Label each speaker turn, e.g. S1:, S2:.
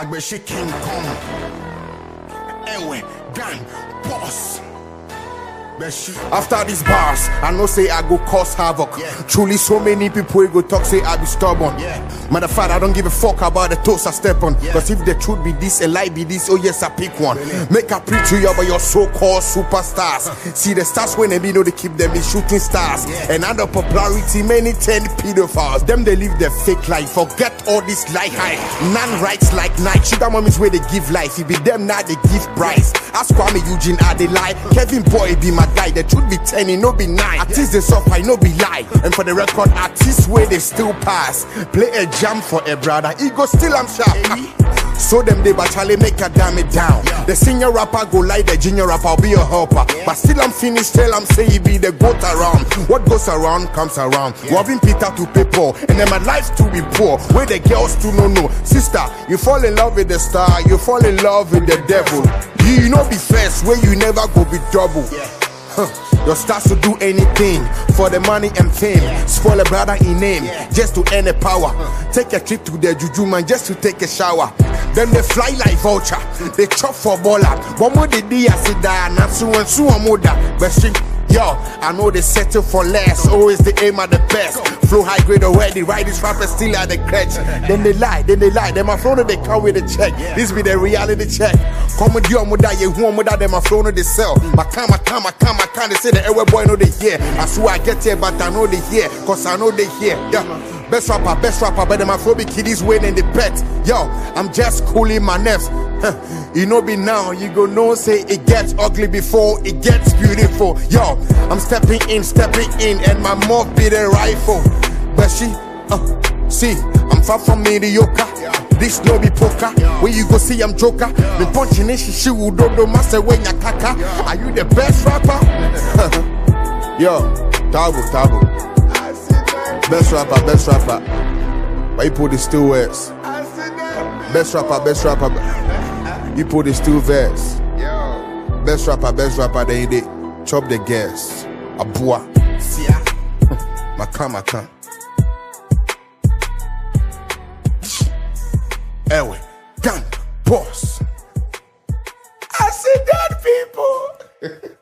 S1: Agbeshi King Kong. Ewe, gang, boss. After these bars, I know say I go cause havoc. Truly, so many people go talk say I be stubborn. Matter of fact, I don't give a fuck about the toes I step on. Cause if the truth be this, a lie be this, oh yes, I pick one. Make a preach to you about your so-called superstars. See the stars when they be know they keep them be shooting stars. And under popularity, many 10 pedophiles. Them they live their fake life. Forget all this lie high. None rights like night. Sugar mommies where they give life. It be them now they give price. Ask Kwame Eugene, are they lie? Kevin Boy be my guy. The truth be 10, it no be 9. Artists they suffer, it no be lie. And for the record, artists where they still pass. Play a jam for a brother, ego still I'm sharp. So them they but Charlie make a damn it down. The senior rapper go like the junior rapper, I'll be a helper. But still I'm finished, tell I'm say he be the goat around. What goes around comes around. Loving Peter to people, and then my life to be poor. Where the girls to no. Sister, you fall in love with the star, you fall in love with the devil. You know be first, where you never go be double. Your stars to do anything for the money and fame. Spoil a brother in name just to earn a power. Take a trip to the juju man just to take a shower. Then they fly like vulture. They chop for baller. One more the day I sit down and so and so more that. But yo, I know they settle for less. Always the aim at the best. Flow high grade already. Right, these rappers still at the crutch. Then they lie. Then my phone they come with a check. This be the reality check. Come with you, muda, you who muda, then my phone they sell. I can't. They say the every boy know they hear. I swear I get here, but I know they hear. Cause I know they hear. Yeah. Best rapper, but them Afrobeat kiddies winning the bet. Yo, I'm just cooling my nerves. You know be now, you go know say it gets ugly before it gets beautiful. Yo, I'm stepping in, and my mouth be the rifle. But see, I'm far from mediocre. This no be poker. When you go see I'm joker. Me punching in she would do master when ya kaka. Are you the best rapper? Yo, Tabo. Best rapper. But you put the still verse. Best rapper. You put the still verse. Best rapper. Then they chop the gas. Abua. Maka. Ewe, gang, boss. I see dead people.